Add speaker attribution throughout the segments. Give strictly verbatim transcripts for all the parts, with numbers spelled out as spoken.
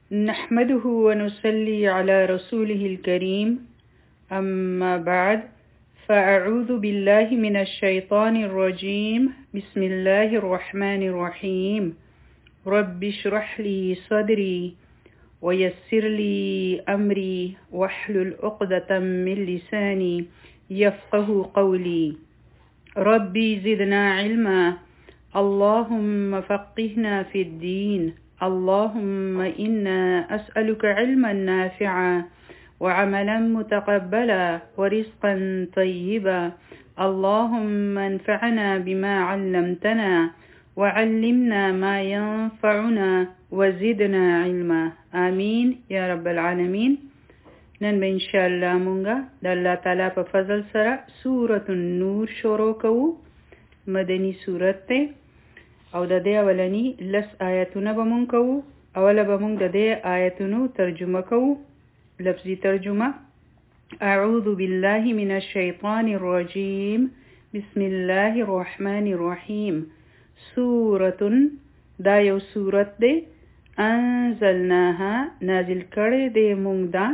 Speaker 1: نحمده ونصلي على رسوله الكريم أما بعد فأعوذ بالله من الشيطان الرجيم بسم الله الرحمن الرحيم رب اشرح لي صدري ويسر لي أمري واحلل عقدة من لساني يفقه قولي ربي زدنا علما اللهم فقهنا في الدين اللهم إنا أسألك علما نافعا وعملا متقبلا ورزقا طيبا اللهم انفعنا بما علمتنا وعلمنا ما ينفعنا وزدنا علما آمين يا رب العالمين. نن به انشاءالله مونږه د الله تعالی په فضل سره سورة النور شروع کوو. مدنی سورت ته او د دې اولنی لس آیتونه به مونږ کوو. اوله به مونږ د دې آیتونو ترجمه کوو، لفظي ترجمه. اعوذ بالله من الشیطان الرجیم بسم الله الرحمن الرحیم. سورة دا یو سورت دی، انزلناها نازل کړی دی مونږ دا،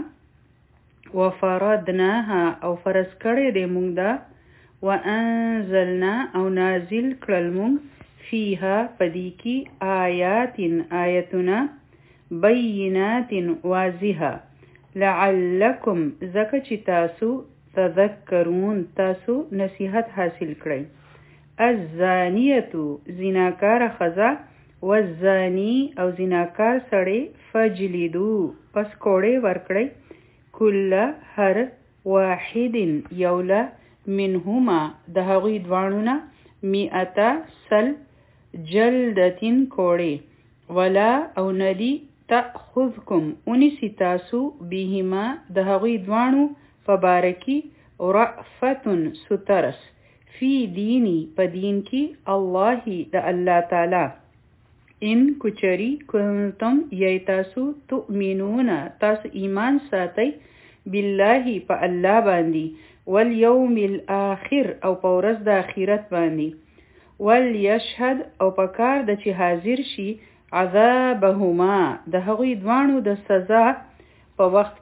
Speaker 1: وفرضناها او فرض کړی دی مونږ دا، وانزلنا او نازل کړل مونږ فيها پدیکی آیات آیتنا بینات واضحه لعلکم زکه چې تاسو تذکرون تاسو نصیحت حاصل کړئ. الزانیه زناکار خزا والزانی او زناکار سړی فجلدو پس کوړې ورکړئ کل هر واحد یولا منهما د هغوی دوانونه مئتا سل جلدتین کوړې ولا او ندی تأخذکم انیسی تاسو بهما د هغوی دوانو فبارکی رأفتن سترس فی دینی په دین کی الله د الله تعالی ان کچری کنتم یی تاسو تؤمنون تاسو ایمان ساتئ بالله په الله باندې والیوم الاخر او په ورځ د آخرت باندې ولیشهد او په کار د چې حاضر شي عذابهما د هغوی دوانو د سزا په وخت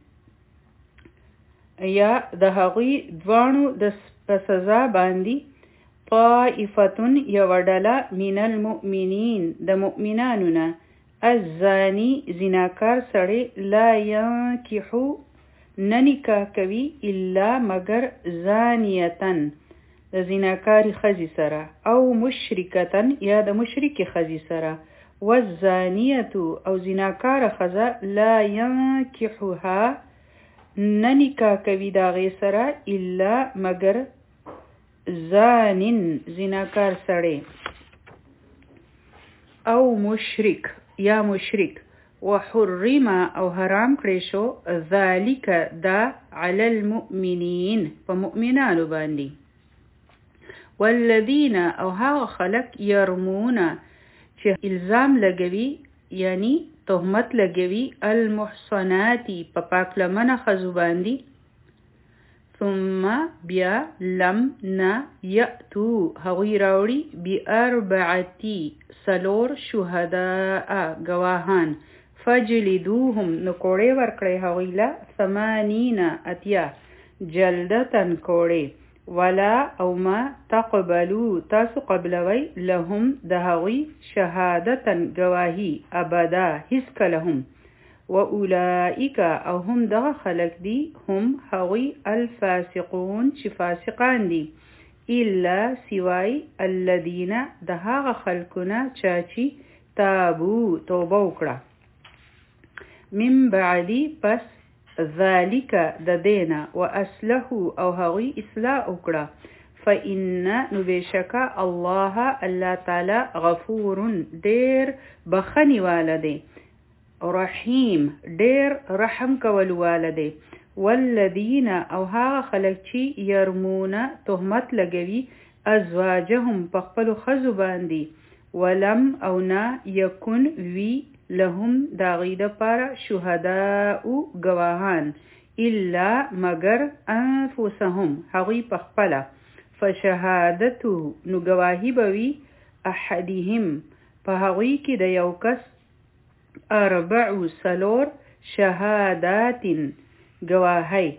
Speaker 1: کې یا د هغوی دوانو د سزا باندې طائفتن یو ډله من المؤمنین د مؤمنانو نه الزانی زناکار سړی لا ینکحو ننکا کوي الا مگر زانیتن د زناکاری خزی سره او مشرکتن یا د مشرک خزی سره والزانیتو او زناکار خزا لا ینکحوها ننکا کوي دا غی سره الا مگر زانن زناکار سړی او مشرک یا مشرک وحرم او حرام کړی شو ذالک دا علی المؤمنین په مؤمنانو باندې. والذین او هغه خلق یرمون چې الزام لګوي یعنی تهمت لګوي المحصنات په پاک لمنه خزو باندې ثم بیا لم نا یأتو هغوی راوړي بأربعتی سلور شهداء گواهان فجلدوهم نو کوړې ورکړې هغوی له ثمانین اتیا جلدتن کوړې ولا او ما تقبلو تاسو قبلوي لهم د هغوی شهادتن گواهی ابدا هیڅ کلهم واولئک او هم دغه خلق دی هم هغوی الفاسقون چې فاسقان دي الا سوای الذین د هغه خلقونه چاچی تابو توبه وکړه من بعدی پس ذالک د دینا و اصلحو او هغوی اصلاح وکړه فإن نو بشکا الله الله تعالی غفور ډیر بخنی والده رحیم ډیر رحم کول والده والذین او هغه خلک چې یرمون تهمت لګوي ازواجهم په خپل خزو باندې ولم او نا یکن وی لهم دا غید پارا شهداء گواهان الا مگر انفسهم هغوی پخپلا فشهادتو نو گواهی بوی احدهم په هغوی کې د یو کس اربع سلور شهادات گواهی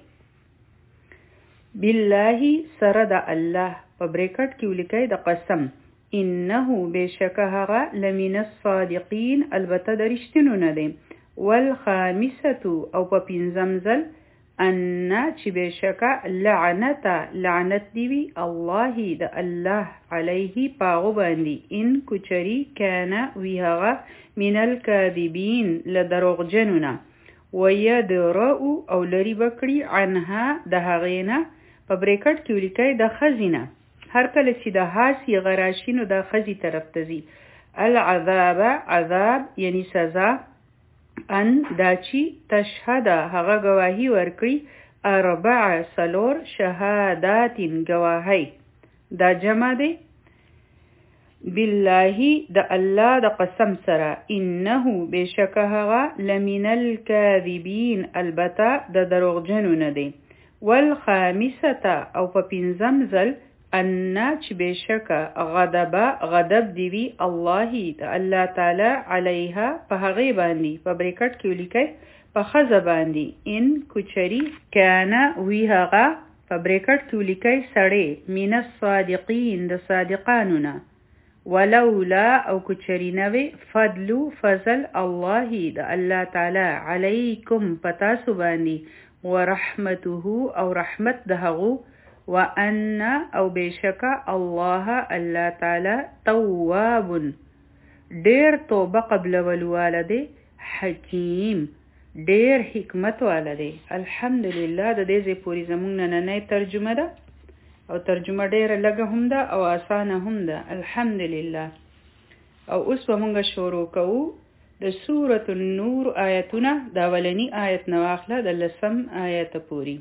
Speaker 1: بالله سره د الله په بریکټ کې ولیکئ د قسم انه بشکه هغه لمن الصادقین البته د رښتینو نه دی والخامسه او په پنځم ځل ان چې بشکه لعنت لعنت دی وی الله د الله علیه پاغو باندې ان کوچری کان وی هغه من الكاذبین لدروغجنونه ويدرأ او لري بکړي عنها د هغینا په بریکټ کې ولیکئ د خزینه هر کله چې د هاسی غراشینو د خزی طرف ته ځي العذاب عذاب یعنی سزا ان داچی تشهد هغه گواهی ورکړي اربع سلور شهادات گواهی دا جمع دی بالله د الله د قسم سره انه بشکه هغه لمن الكاذبین البته د دروغجنو نه دی والخامسه او په پنځم ځل ان چې بشکه غضب غضب دی وی الله د الله تعالی علیها په هغه باندې په بریکټ کې ولیکئ په خزه باندې ان کوچری کان وی هغه په بریکټ کې ولیکئ سړی من الصادقین د صادقانو نه ولولا او کوچری نوی فضل فضل الله د الله تعالی علیکم پتاسو باندې ورحمته او رحمت دهغو وان او بشکا الله الله تعالی تواب ډیر توبه قبل ولوالده حکیم ډیر حکمت والده الحمدلله د دې زی پوری زمونږ نننۍ ترجمه ده او ترجمه ډیره لږه هم ده او اسانه هم ده الحمدلله او اوس به مونږ شروع کوو د سورة النور آیتونه دا ولنی آیت نواخله د لسم آیت پوری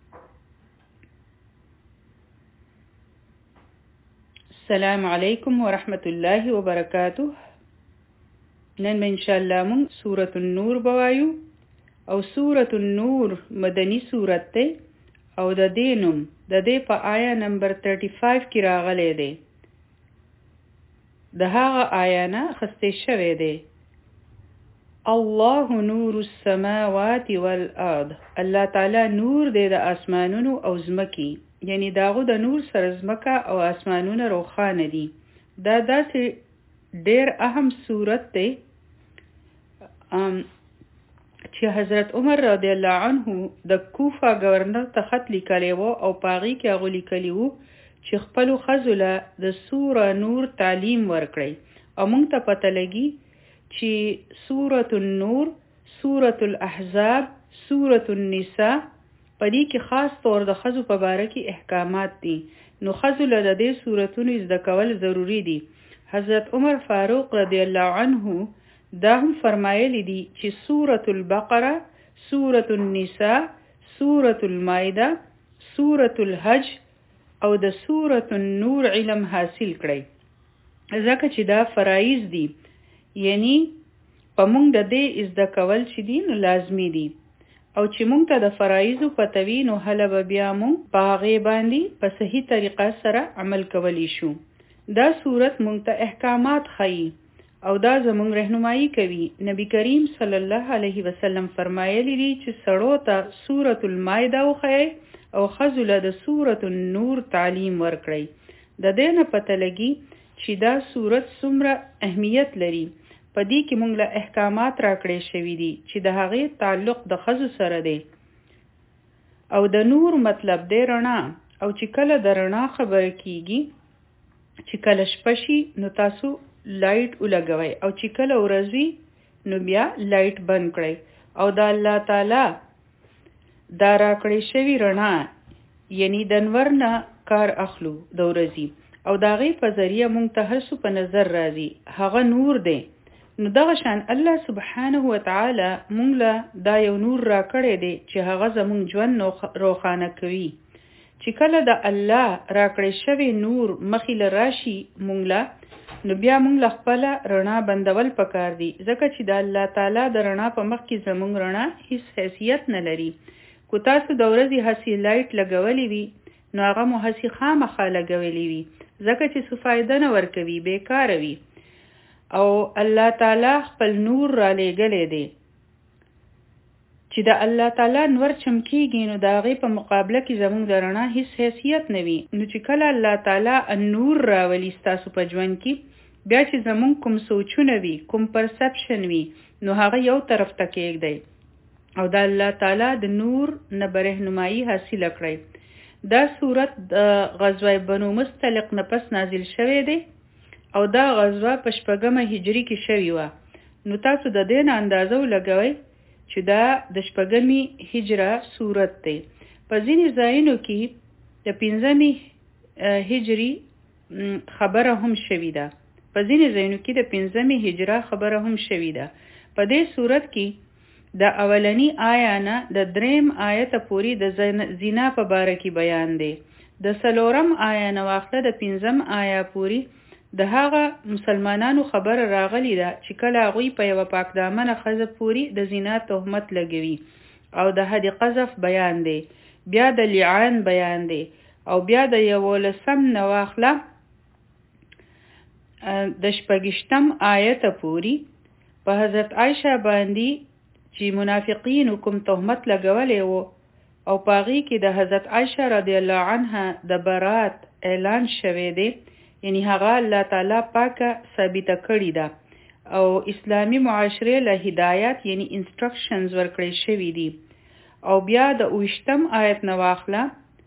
Speaker 1: السلام علیکم ورحمت الله وبرکاته نن ان شاء الله مونږ سورة النور بوایو او سورة النور مدنی سورت ده او د دینم د دې په آیا نمبر پنځه ویشت کې راغلی دی د هغه آیا نه خسته شوی دی الله نور السماوات والارض الله تعالی نور دی د اسمانونو او زمکی یعنی داغو د نور سره زمکه او اسمانونه روخانه دي دا داسې ډیر اهم صورت دی چې حضرت عمر رضی الله عنه د کوفه گورنر ته خط لیکلی و او پاغي کې هغه لیکلی و چې خپل خزله د سوره نور تعلیم ورکړي او موږ ته پته لګي چې سوره النور سوره الاحزاب سوره النساء په دې کې خاص طور د خزو په باره کې احکامات دي نو خزله د دې سورتونو زده کول ضروری دي حضرت عمر فاروق رضی الله عنه دا هم فرمایلی دي چې سورة البقره سورة النساء سورة المائده سورة الحج او د سورة النور علم حاصل کړئ ځکه چې دا فرایض دي یعنی په موږ د دې زده کول چې دي نو لازمی دي او چې موږ ته د فرایضو پته وي نو هله به بیا موږ په هغې باندې په صحیح طریقه سره عمل کولی شو دا صورت موږ ته احکامات ښیي او دا زمونږ رهنمایي کوي نبی کریم صلی الله علیه وسلم فرمایلی دي چې سړو ته سورة المائده وښیئ او ښځو له د سورة النور تعلیم ورکړئ د دې نه پته لګي چې دا صورت څومره اهمیت لري په دې کې موږ له احکامات راکړی شوي دي چې د هغې تعلق د ښځو سره دی او د نور مطلب دی رڼا او چې کله د رڼا خبره کیږي چې کله شپه شي نو تاسو لایټ ولګوئ او چې کله ورځ وي نو بیا لایټ بند کړئ او د الله تعالی دا راکړی شوي رڼا یعنی د انور نه کار اخلو د ورځې او د هغې په ذریعه موږ ته هر څه په نظر راځي هغه نور دی نو دغه شان الله سبحانه وتعالی موږ له دا یو نور راکړی دی چې هغه زموږ ژوند روښانه کوي چې کله د الله راکړی شوی نور مخې له راشي موږ له نو بیا موږ له خپله رڼا بندول پکار دي ځکه چې د الله تعالی د رڼا په مخ کې زموږ رڼا هیڅ حیثیت نه لري کو تاسو د ورځې هسې لایټ لګولی وي نو هغه مو هسې خامخا لګولی وي ځکه چې څه فایده نه ورکوي بیکاره وي او الله تعالی خپل نور را لېږلی دی. چې د الله تعالی نور چمکیږي نو د هغې په مقابله کې زموږ د رڼا هیڅ حیثیت نه وي. نو چې کله الله تعالی نور راولي ستاسو په ژوند کې، بیا چې زموږ کوم سوچونه وي، کوم پرسپشن وي، نو هغه یو طرف ته کېږدئ او د الله تعالی د نور نه به رهنمایي حاصله کړئ. دا صورت د غزوه بنو مستلق نه پس نازل شوی دی او دا غزوه په شپږمه هجري کې شوې وه. نو تاسو د دې نه اندازه ولګوئ چې دا د شپږمې هجره صورت دی. په ځینې ځایونو کې د پنځمې هجري خبره هم شوې ده. په ځینې ځایونو کې د پنځمې هجره خبره هم شوې ده. په دې صورت کې د اولنی آیا نه د دریم آیته پورې د زنا په باره کې بیان دی. د څلورم آیا نه واخله د پنځم آیا پورې د هغه مسلمانانو خبره راغلی ده چې کله هغوی په یوه پاکدامنه ښځه پورې د زنا تهمت لګوي او د حد قذف بیان دی. بیا د لعان بیان دی او بیا د یولسم نه واخله د شپږشتم آیته پورې په حضرت عایشه باندې چې منافقینو کوم تهمت لګولی و او په هغې کې د حضرت عایشه رضی الله عنها د برات اعلان شوی دی، یعنی هغه الله تعالی پاکه ثابته کړې ده او اسلامی معاشره له هدایت یعنی انسټرکشنز ورکړی شوي دي. او بیا د اوویشتم آیت نه واخله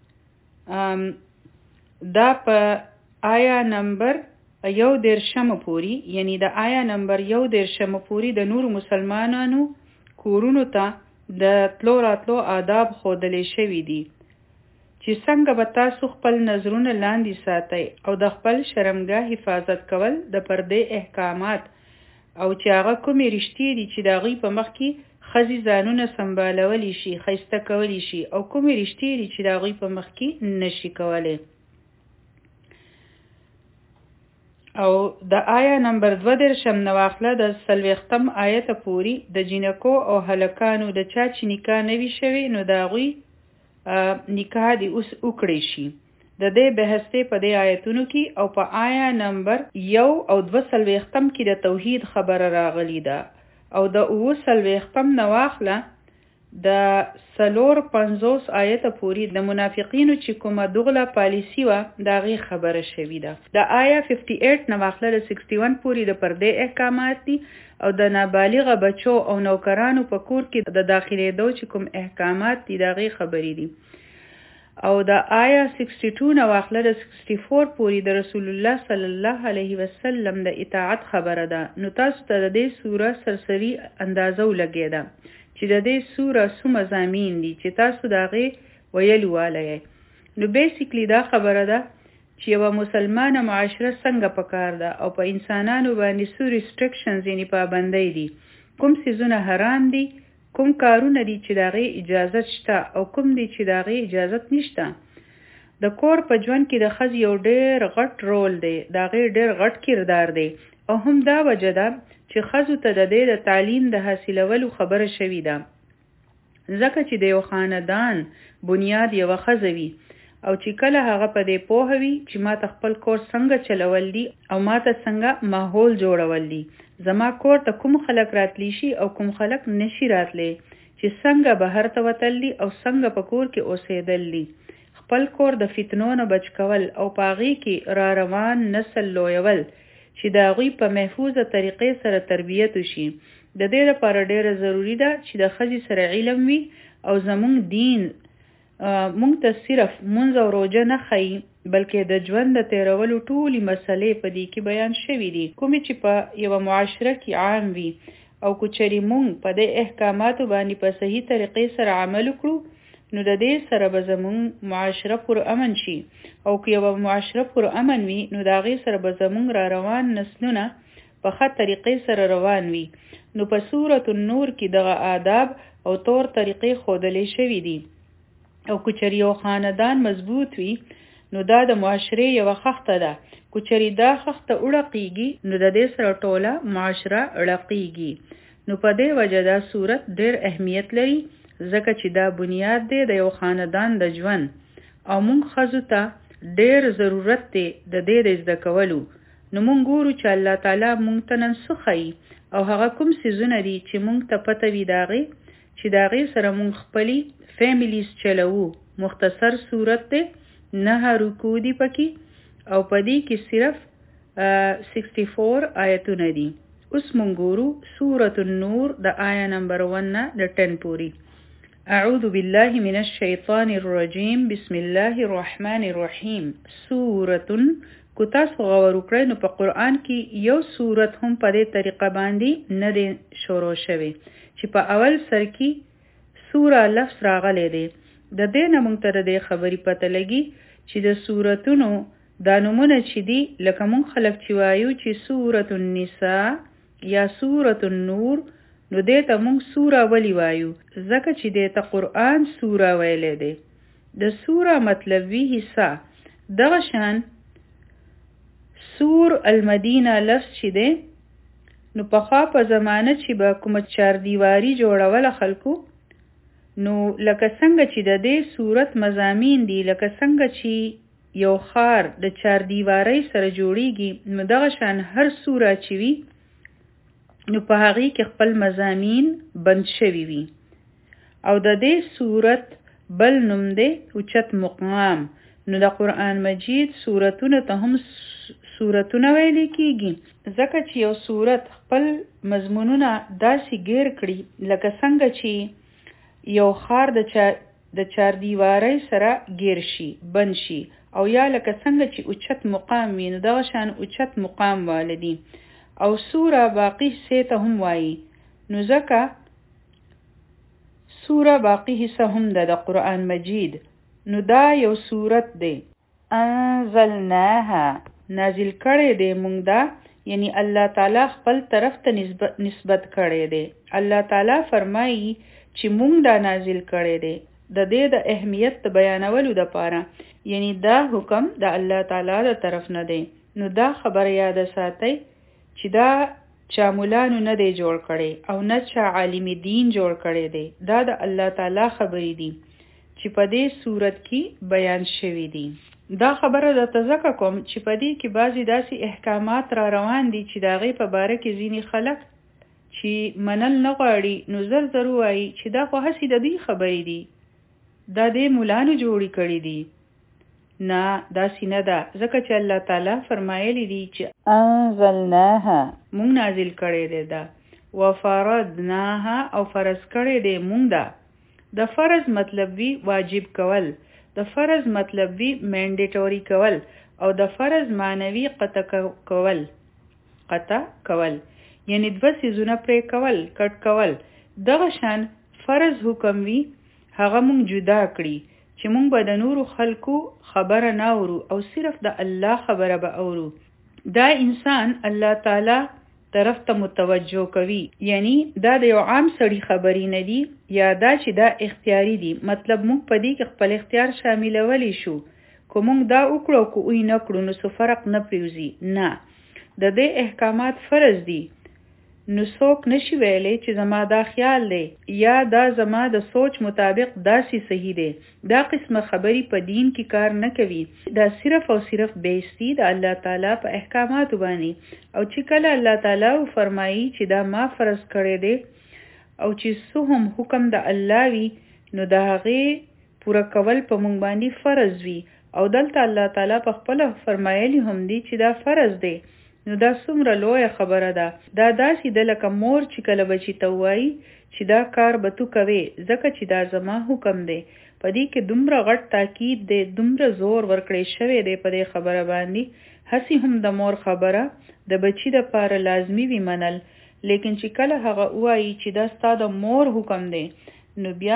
Speaker 1: دا په آیا نمبر یو دېرشمه پورې، یعنی د آیا نمبر یو دېرشمه پورې د نورو مسلمانانو کورونو ته د تلو راتلو آداب ښودلی شوي دي چې څنګه به تاسو خپل نظرونه لاندې ساتئ او د خپل شرمګاه حفاظت کول د پردې احکامات او چې هغه کومې رشتې دي چې د هغوی په مخ کې ښځې ځانونه سنبالولی شي، ښایسته کولی شي، او کومې رشتې دي چې د هغوی په مخ کې نشي کولی. او د آیا نمبر دوه دېرشم نه واخله د څلوېښتم آیته پورې د جینکو او هلکانو د چا چې نکاح نه وي شوی نو د هغوی نکاح دې اوس وکړی شي. د دې بحث دی په دې آیتونو کې. او په آیا نمبر یو او دوه څلوېښتم کې د توحید خبره راغلی ده. او د اووه څلوېښتم نه واخله د څلور پنځوس آیته پورې د منافقینو چې کومه دغله پالیسي وه د هغې خبره شوې ده. د آیا ففټي ایټ نه واخله د سکسټي ون پورې د پردې احکامات دي او د نابالغه بچو او نوکرانو په کور کې د داخلېدو چې کوم احکامات دي د هغې خبرې دي. او د آیا سکسټي ټو نه واخله د سکسټي فور پورې د رسول الله صلی الله علیه وسلم د اطاعت خبره ده. نو تاسو ته د دې سوره سرسري اندازه ولګېده چې د دې سوره څو مضامین دي چې تاسو د هغې ویلي والی. نو بیسیکلی دا خبره ده چې یوه مسلمانه معاشره څنګه پکار ده او په انسانانو باندې څو ریسټرکشنز یعنې پابندۍ دي، کوم څیزونه حرام دي، کوم کارونه دي چې د هغې اجازت شته او کوم دي چې د هغې اجازت نشته. د کور په ژوند کې د ښځې یو ډېر غټ رول دی، د هغې ډېر غټ کردار دی او هم دا وجه ده چې ښځو ته د دې د تعلیم د حاصلولو خبره شوې ده، ځکه چې د یو خاندان بنیاد یوه ښځه وي او چې کله هغه په دې پوهه وي چې ما ته خپل کور څنګه چلول دي او ما ته څنګه ماحول جوړول دي، زما کور ته کوم خلک راتلی شي او کوم خلک نشي راتلی، چې څنګه بهر ته وتل دي او څنګه په کور کې اوسېدل دي، خپل کور د فتنو نه بچ کول او په هغې کې را روان نسل لویول چې د هغوی په محفوظه طریقې سره تربیت وشي. د دې لپاره ډېره ضروري ده چې د ښځې سره علم وي او زموږ دین موږ ته صرف مونځ او روژه نه ښیي بلکې د ژوند د تېرولو ټولې مسلې په دې کې بیان شوي دي، کومې چې په یوه معاشره کې عام وي. او که چېرې موږ په دې احکاماتو باندې په صحیح طریقې سره عمل وکړو نو د دې سره به زموږ معاشره پر امن شي. او که یوه معاشره پر امن وي نو د هغې سره به زموږ را روان نسلونه په ښه طریقې سره روان وي. نو په سورة النور کې دغه آداب او طور طریقې ښودلی شوي دي. او که چېرې یو خاندان مضبوط وي نو دا د معاشرې یوه خښته ده. که چېرې دا خښته وړقېږي نو د دې سره ټوله معاشره ړقېږي. نو په دې وجه دا صورت ډېر اهمیت لري ځکه چې دا بنیاد دی د یو خاندان د ژوند او موږ ښځو ته ډېر ضرورت دی د دې د زده کولو، نو مونږ ګورو چې الله تعالی مونږ ته نن څه ښیي او هغه کوم څیزونه دي چې مونږ ته پته وي د هغې چې د هغې سره مونږ خپلې فیملیز چلوو. مختصر صورت دی، نهه رکو دي پکې او په دې کې صرف سکسټي فور آیتونه دي. اوس مونږ ګورو سورة النور د آیه نمبر ون نه د ټن پورې. اعوذ بالله من الشیطان الرجیم بسم الله الرحمن الرحیم. سورة کو تاسو غور وکړئ نو په قرآن کې یو سورت هم په دې طریقه باندې نه دی شروع شوی چې په اول سر کې سوره لفظ راغلی دی. د دې نه موږ ته د دې خبرې پته لګي چې د سورتونو دا نومونه چې دي لکه موږ خلک چې وایو چې سورة النساء یا سورة النور، نو دې ته موږ سوره ولی وایو ځکه چې دې ته قرآن سوره ویلی دی. د سوره مطلبي حصه دغه شان سور المدینه لفظ چې دی نو پخوا په زمانه چې به کومه چاردیواري جوړوله خلکو، نو لکه څنګه چې د دې صورت مضامین دي لکه څنګه چې یو ښار د چاردیوارۍ سره جوړیږي، نو دغه شان هر سوره چې وي نو په هغې کې خپل مضامین بند شوي وي. او د دې صورت بل نوم دی اوچت مقام. نو د قرآن مجید صورتونه ته هم صورتونه ویلې کېږي ځکه چې یو صورت خپل مضمونونه داسې ګیر کړي لکه څنګه چې یو ښار د چا د چاردیوارۍ سره ګیر شي بند شي، او یا لکه څنګه چې اوچت مقام وي نو دغه شان اوچت مقام والدي. او سوره باقی حصې ته هم وایي، نو ځکه سوره باقی حصه هم ده د قرآن مجید. نو دا یو صورت دی. انزلناها نازل کړی دی مونږ دا، یعنی الله تعالی خپل طرف ته نسبت نسبت کړی دی. الله تعالی فرمایي چې مونږ دا نازل کړی دی د دې د اهمیت بیانولو دپاره، یعنی دا حکم د الله تعالی د طرف نه دی. نو دا خبر یاد ساتئ چې دا چا مولانو نه دی جوړ کړی او نه چا عالم دین جوړ کړی دی، دا د الله تعالی خبرې دي چې په دې صورت کې بیان شوي دي. دا خبره درته ځکه کوم چې په دې کې بعضې داسې احکامات را روان دي چې د هغې په باره کې ځینې خلک چې منل نه غواړي نو زر زر وایي چې دا خو هسې د دوی خبرې دي، دا دې مولانو جوړې کړي دي. نه داسې نه ده، ځکه چې الله تعالی فرمایلی دي چې انزلناها مونږ نازل کړی دی دا، وفرضناها او فرض کړی دی مونږ دا. د فرض مطلب وی واجب کول، د فرض مطلب وی مینډیټوري کول، او د فرض معنوي قطع کول. قطع کول یعنی دوه څیزونه پرې کول، کټ کول. دغه شان فرض حکم وی هغه مونږ جدا کړي چې مونږ به د نورو خلکو خبره نه اورو او صرف د الله خبره به اورو. دا انسان الله تعالی طرف ته متوجه کوي، یعنی دا د یو عام سړي خبرې نه دي یا دا چې دا اختیاري دي. مطلب مونږ په دې کې خپل اختیار شاملولی شو، که مونږ دا وکړو که اوی نه کړو نو څه فرق نه پریوزي. نه، د دې احکامات فرض دي، نو څوک نشي ویلی چې زما دا خیال دی یا دا زما د سوچ مطابق داسې صحیح دی. دا قسمه خبرې په دین کې کار نه کوي. دا صرف او صرف بیستی د الله تعالی په احکاماتو باندې. او چې کله الله تعالی فرمایي چې دا ما فرض کړی دی او چې څه هم حکم د الله وي نو د هغې پوره کول په موږ باندې فرض وي. او دلته الله تعالی په خپله فرمایلی هم دی چې دا فرض دی. نو دا څومره لویه خبره ده. دا داسې ده لکه مور چې کله بچي ته وایي چې دا کار به تو کوې ځکه چې دا زما حکم دی. په دې کې دومره غټ تاکید دی، دومره زور ورکړی شوی دی په دې خبره باندې. هسې هم د مور خبره د بچي دپاره لازمي وي منل، لیکن چې کله هغه وایي چې دا ستا د مور حکم دی نو بیا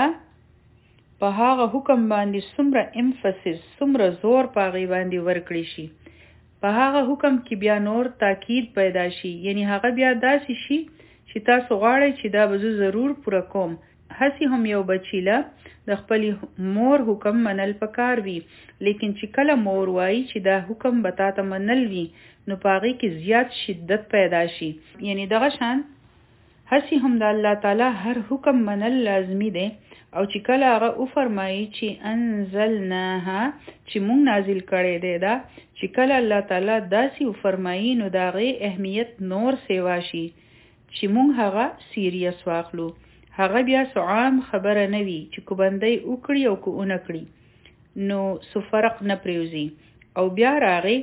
Speaker 1: په هغه حکم باندې څومره امفسس، څومره زور په هغې باندې ورکړی شي. په هغه حکم کې بیا نور تاکید پیدا شي، یعنی هغه بیا داسې شي چې تاسو غواړئ چې دا به زه ضرور پوره کوم. هسې هم یو بچی له د خپلې مور حکم منل پکار وي، لیکن چې کله مور وایي چې دا حکم به تا ته منل وي نو په هغې کې زیات شدت پیدا شي. یعنی دغه شان هسې هم د الله تعالی هر حکم منل لازمي دی او چې کله هغه او فرمایي چې انزلناها چې مونږ نازل کړی دی دا چې کله الله تعالی داسې او فرمایي نو د هغې اهمیت نور سیوا شي چې مونږ هغه سیریس واخلو هغه بیا سو عام خبره نه وي چې کو بندی وکړي او کو ونه کړي نو سو فرق نه پریوزي او بیا راغی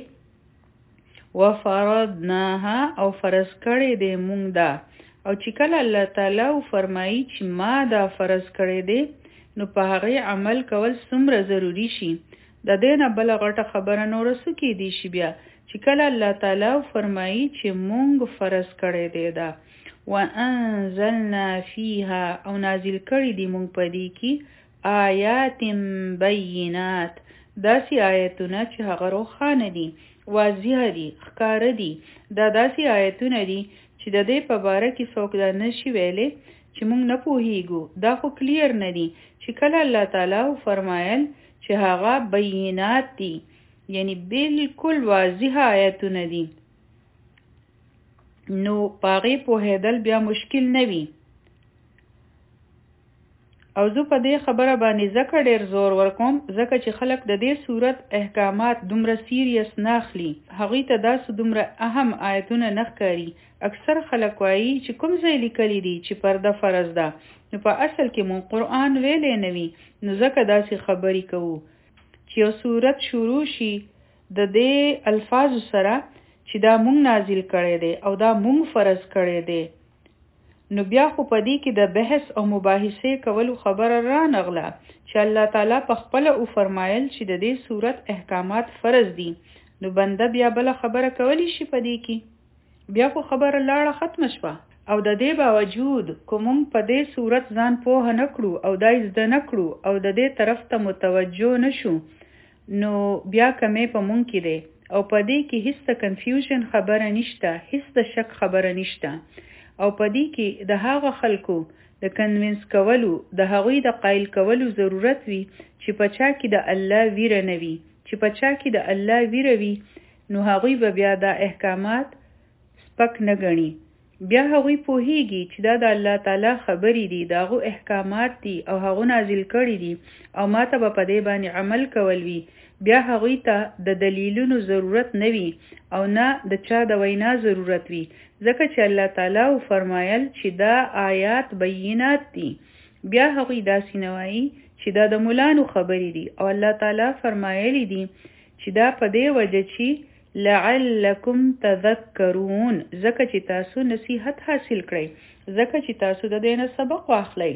Speaker 1: وفرضناها او فرض کړی دی مونږ دا او چې کله الله تعالی فرمایي چې ما دا فرض کړی دی نو په هغې عمل کول څومره ضروري شي د دې نه بله غټه خبره نوره څه کیدی شي بیا چې کله الله تعالی فرمایي چې مونږ فرض کړی دی دا وانزلنا فيها او نازل کړی دی مونږ په دې کې آیات بینات داسې آیتونه چې هغه روښانه دي واضح دي ښکاره دي دا داسې آیتونه دي چې د دې په باره کې څوک دا نشي ویلی چې موږ نه پوهیږو دا خو کلیر نه دي چې کله الله تعالی فرمایل چې هغه بینات دي یعنی بالکل واضح آیتونه دي نو پاغې پوهېدل بیا مشکل نه وي او زه په دې خبره باندې ځکه ډېر زور ورکوم ځکه چې خلک د دې صورت احکامات دومره سیریس نه اخلي هغوی ته داسې دومره اهم آیتونه نه ښکاري اکثر خلک وایي چې کوم ځای لیکلی دي چې پرده فرض ده نو په اصل کې مونږ قرآن ویلی نه وي نو ځکه داسې خبرې کوو چې یو صورت شروع شي د دې الفاظو سره چې دا مونږ نازل کړی دی او دا مونږ فرض کړی دی نو بیا خو په دې کې د بحث او مباحثې کولو خبره را نغله چې الله تعالی په خپله او فرمایل چې د دې صورت احکامات فرض دي نو بنده بیا بله خبره کولی شي په دې کې بیا خو خبره لاړه ختمه شوه او د دې باوجود که موږ په دې صورت ځان پوهه نه کړو او دا زده نه کړو او د دې طرف ته متوجه نه شو نو بیا کمې په موږ کې دی او په دې کې هیڅ د کنفیوژن خبره نشته هیڅ د شک خبره نشته او په دې کې د هغه خلکو د کنوینس کولو د هغوی د قایل کولو ضرورت وي چې په چا کې د الله ویره نه وي چې په چا کې د الله ویره وي نو هغوی به بیا دا احکامات سپک نه ګڼي بیا هغوی پوهیږي چې دا د الله تعالی خبرې دي د هغو احکامات دي او هغو نازل کړي دي او ما ته به په دې باندې عمل کول وي بیا هغوی ته د دلیلونو ضرورت نه وي او نه د چا د وینا ضرورت وي ځکه چې الله تعالی فرمایل چې دا آیات بینات دي بیا هغوی داسې نه وایي چې دا د مولانو خبرې دي او الله تعالی فرمایلی دي چې دا په دې وجه چې لعلکم تذکرون ځکه چې تاسو نصیحت حاصل کړئ ځکه چې تاسو د دې نه سبق واخلئ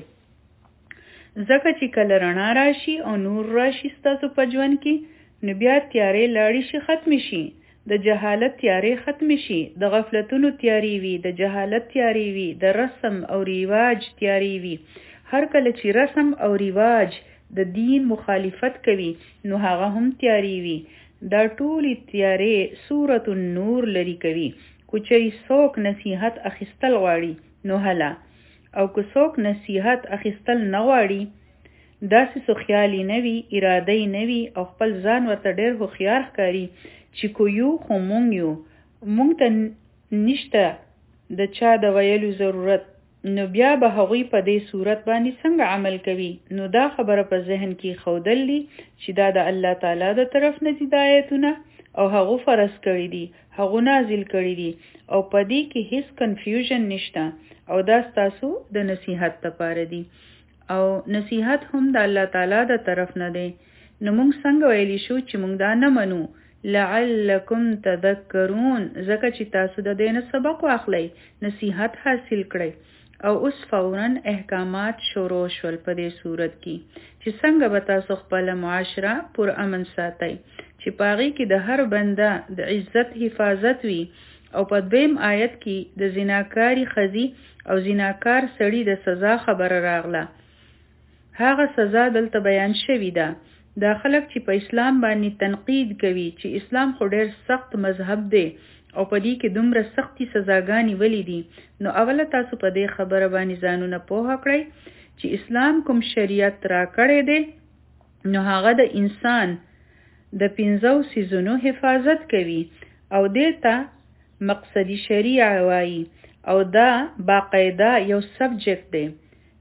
Speaker 1: ځکه چې کله رڼا راشي او نور راشي ستاسو په ژوند کې نو بیا تیارې لاړې شي ختمې شي د جهالت تیارې ختمې شي د غفلتونو تیارې وي د جهالت تیارې وي د رسم او رواج تیارې وي هر کله چې رسم او رواج د دین مخالفت کوي نو هغه هم تیارې وي دا ټولې تیارې سورة النور لري کوي کو چېرې څوک نصیحت اخیستل غواړي نو هله او که څوک نصیحت اخیستل نه غواړي داسې څه خیالي نه وي اراده یې نه وي او خپل ځان ورته ډېر هوښیار ښکاري چې کو یو خو مونږ یو مونږ ته نشته د چا د ویلو ضرورت نو بیا به هغوی په دې صورت باندې څنګه عمل کوي نو دا خبره په ذهن کې ښودل دي چې دا د الله تعالی د طرف نه دي د آیتونه او هغو فرض کړي دي هغو نازل کړي دي او په دې کې هیڅ کنفیوژن نشته او دا ستاسو د نصیحت لپاره دي او نصیحت هم د الله تعالی د طرف نه دی نو موږ څنګه ویلی شو چې موږ دا نه منو لعلکم تذکرون ځکه چې تاسو د دې نه سبق واخلئ نصیحت حاصل کړئ او اوس فوراً احکامات شروع شول په دې صورت کې چې څنګه به تاسو خپله معاشره پر امن ساتئ چې په هغې کې د هر بنده د عزت حفاظت وي او په دویم آیت کې د زناکاري ښځې او زناکار سړي د سزا خبره راغله هغه سزا دلته بیان شوې ده دا خلک چې په اسلام باندې تنقید کوي چې اسلام خو ډېر سخت مذهب دی او په دې کې دومره سختې سزاګانې ولې دي نو اوله تاسو په دې خبره باندې ځانونه پوهه کړئ چې اسلام کوم شریعت را کړی دی نو هغه د انسان د پنځو څیزونو حفاظت کوي او دې ته مقصدی شریعه وایي او دا باقاعده یو سبجیکټ دی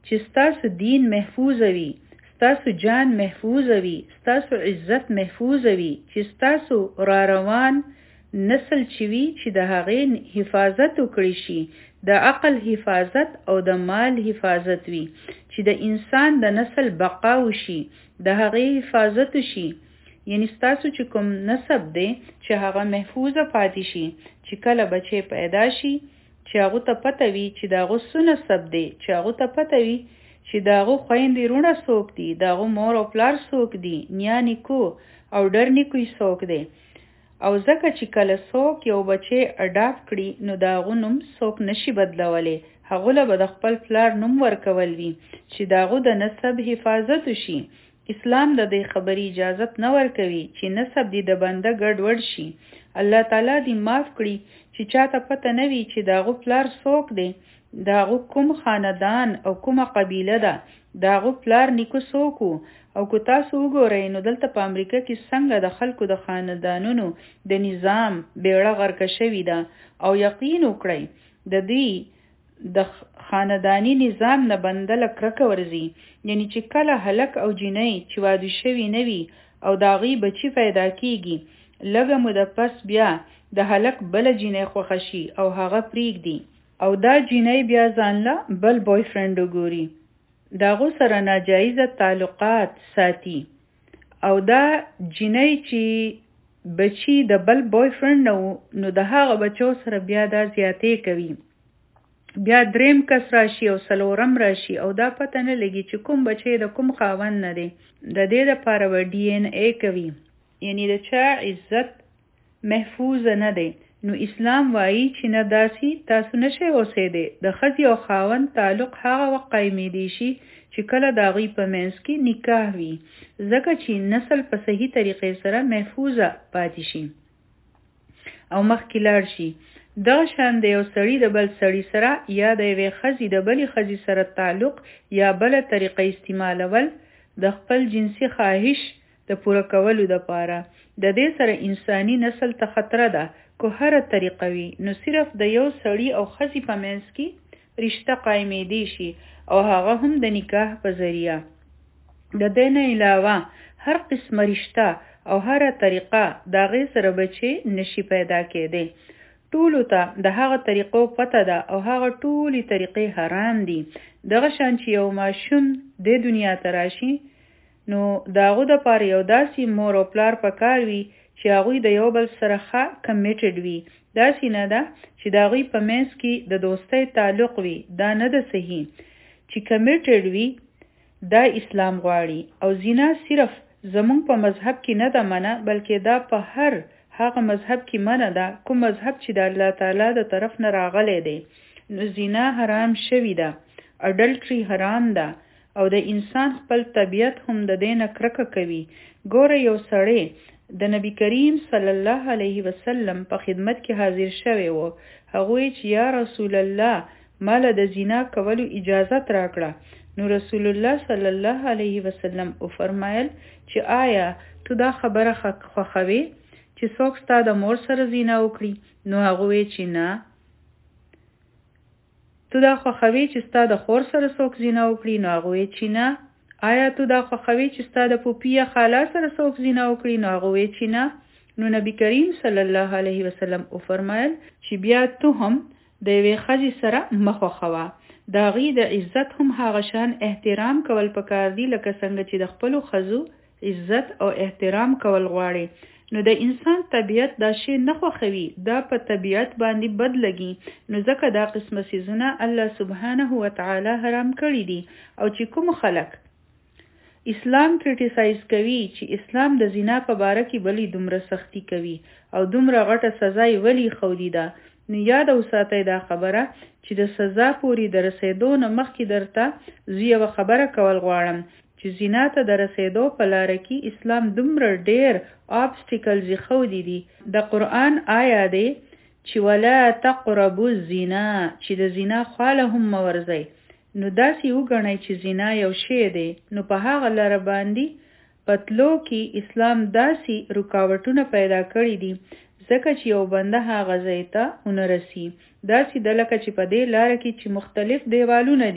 Speaker 1: چې ستاسو دین محفوظ وي، ستاسو جان محفوظ وي، ستاسو عزت محفوظ وي، چې ستاسو را روان نسل چې وي چې د هغې حفاظت وکړي شي، د عقل حفاظت او د مال حفاظت وي، چې د انسان د نسل بقا وشي، د هغې حفاظت وشي. یعنی ستاسو چې کوم نسب دی چې هغه محفوظه پاتې شي، چې کله بچی پیدا شي چې هغه ته پته وي چې د هغه څه نسب دی، چې هغه ته پته وي چې د هغه خویندې رونه څوک دي، د هغه مور او پلار څوک دي، نیا نیکو او ډر نیکوی څوک دی. او ځکه چې کله څوک یو بچی اډاپټ کړي نو د هغه نوم څوک نشي بدلولی، هغه له به د خپل پلار نوم ورکول وي چې د هغه د نسب حفاظت وشي. اسلام د دې خبرې اجازت نه ورکوي چې نسب دې د بنده ګډوډ شي. الله تعالی دې معاف کړي چې چاته پته نه وي چې د هغه پلار څوک دی، د هغه کوم خاندان او کومه قبیله ده، د هغه پلار نیکه څوک و. او که تاسو وګورئ نو دلته په امریکا کې څنګه د خلکو د خاندانونو د نظام بیړه غرقه شوې ده، او یقین وکړئ د دې د خاندانی نظام نه بنده له کرکه ورځي. یعنی چې کله هلک او جنۍ چې واده شوي نه وي او د هغې بچي پیدا کیږي، لږه موده پس بیا د هلک بله جنۍ خوښه شي او هغه پریږدي، او دا جنۍ بیا ځان له بل بوی فرند وګوري، د هغو سره ناجایزه تعلقات ساتي. او دا جنۍ چې بچي د بل بوی فرند نو د هغه بچو سره بیا دا زیاتې کوي، بیا دریم کس راشي او څلورم راشي او دا پته نه لګي چې کوم بچی د کوم خاوند نه دی. د دې دپاره به ډي این اے کوي، یعنی د چا عزت محفوظ نه دی. نو اسلام وایي چې نه داسې تاسو نشئ اوسېدی. د ښځې او خاوند تعلق هغه وخت قایمېدی شي چې کله د هغوی په منځ کې نکاح وي، ځکه چې نسل په صحیح طریقې سره محفوظه پاتې شي او مخکې لاړ شي. دغه شان د یو سړي د بل سړي سره یا د یوې ښځې د بلې ښځې سره تعلق یا بله طریقه استعمالول د خپل جنسي خواهش د پوره کولو دپاره، د دې سره انساني نسل ته خطره ده. که هره طریقه وي نو صرف د یو سړي او ښځې په منځ کې رشته قایمېدی شي او هغه هم د نکاح په ذریعه. د دې نه علاوه هر قسمه رشته او هره طریقه د هغې سره بچی نشي پیدا کېدی. ټولو ته د هغه طریقو پته ده او هغه ټولې طریقې حرام دي. دغه شان چې یو ماشوم د دنیا ته راشي نو د هغو دپاره یو داسې مور او پلار پکار وي چې هغوی د یو بل سره ښه کمیټډ وي. داسې نه ده چې د هغوی په منځ کې د دوستۍ تعلق وي، دا نه ده صحیح. چې کمیټډ وي دا اسلام غواړي. او زنا صرف زمونږ په مذهب کې نه ده منع، بلکې دا په هر هغه مذهب کې منع ده کوم مذهب چې د الله تعالی د طرف نه راغلی دی. نو زنا حرام شوی ده، اډلټري حرام ده، او د انسان خپل طبیعت هم د دې نه کرکه کوي. ګوره یو سړی د نبی کریم صلی الله علیه وسلم په خدمت کې حاضر شوی و. هغوی چې یا رسول الله ماله د زنا کولو اجازت راکړه. نو رسول الله صلی الله علیه وسلم او فرمایل چې آیا تو دا خبره خوښوې چې څوک ستا د مور سره زنا وکړي؟ نو هغه وی چې نه. تو دا خوښوې چې ستا د خور سره څوک زنا وکړي؟ نو هغه وی چې نه. آیا تو دا خوښوې چې ستا د پوپی یا خالا سره څوک زنا وکړي؟ نو هغه وی چې نه. نو نبی کریم صلی الله علیه وسلم او فرمایل چې بیا تو هم د یوې ښځې سره مه خوښوه. د هغې د عزت هم هغه شان احترام کول پکار دي لکه څنګه چې د خپلو ښځو عزت او احترام کول غواړي. نو د انسان طبیعت دا شی نه خوښوي، دا په طبیعت باندې بد لګي. نو ځکه دا قسمه څیزونه الله سبحانه وتعالی حرام کړي دي. او چې کوم خلک اسلام کرټیسایز کوي چې اسلام د زنا په باره کې بلی دومره سختی کوي او دومره غټه سزا یې ولې ښودې ده، نو یاد وساتئ دا خبره چې د سزا پورې د رسېدو نه مخکې درته زه یوه خبره کول غواړم چې زنا ته د رسېدو په لاره کې اسلام دومره ډېر آبسټیکلز یې ښودي دي. د قرآن آیا دی چې ولا تقربوا الزنا، چې د زنا خواله هم مه ورځئ. نو داسې وګڼئ چې زنا یو شی دی، نو په هغه لاره باندې پتلو کې اسلام داسې رکاوټونه پیدا کړي دي ځکه چې یو بنده هغه ځای ته ونه رسي. داسې ده لکه چې په دې لاره کې چې مختلف دیوالونه دي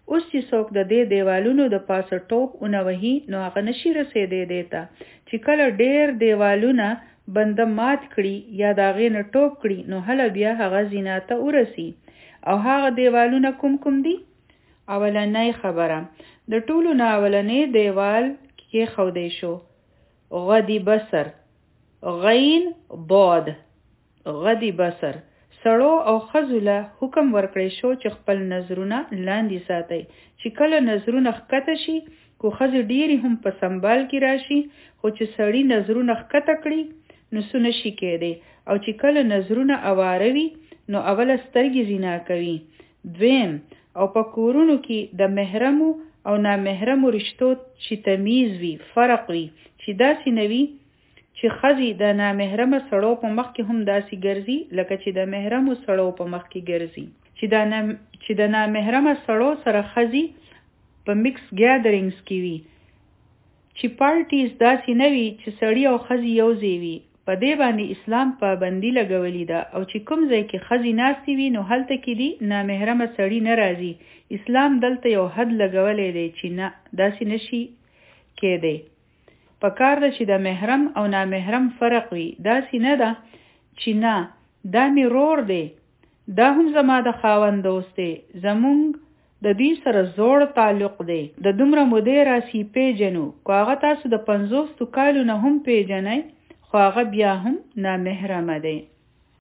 Speaker 1: اوس چې څوک د دې دیوالونو د پاسه ټوپ اونوهي نو هغه نشي رسېدی دی ته چې کله ډېر دیوالونه بنده مات کړي یا د هغې نه ټوپ کړي نو هله بیا هغه زینا ته ورسي. او هغه دیوالونه کوم کوم دي؟ اولنۍ خبره د ټولو نه اولنۍ دیوال کېښودی شو غدي بصر غین ضاد غدي بصر. سړو او ښځو له حکم ورکړی شو چې خپل نظرونه لاندې ساتئ. چې کله نظرونه ښکته شي خو ښځې ډېرې هم په سنبال کې راشي خو چې سړي نظرونه ښکته کړي نو څه نشي کېدی. او چې کله نظرونه اواره وي نو اوله سترګې زینا کوي. دویم او په کورونو کې د محرمو او نامحرمو رشتو چې تمیز وي فرق وي چې داسې نه وي چې ښځې د نامحرمه سړو په مخ کې هم داسې ګرځي لکه چې د محرمو سړو په مخ کې ګرځي. چې د نام چې د نامحرمه سړو سره ښځې په میکس ګیدرینګز کې وي چې پارټیز داسې نه وي چې سړي او ښځې یو ځای وي. په دې باندې اسلام پابندي لګولې ده او چې کوم ځای کې ښځې ناستې وي نو هلته کې دي نامحرمه سړي نه راځي. اسلام دلته یو حد لګولی دی چې نه داسې نشي کېدی. په کار ده چې د محرم او نامحرم فرق وي. داسې نه ده چې نه دا مې رور دی دا هم زما د خاوند دوست دی زمونږ د دوی سره زوړ تعلق دی د دومره مودې راسي پیژنو خو هغه تاسو د پنځوسو کالو نه هم پیژنئ خو هغه بیا هم نامحرمه دی.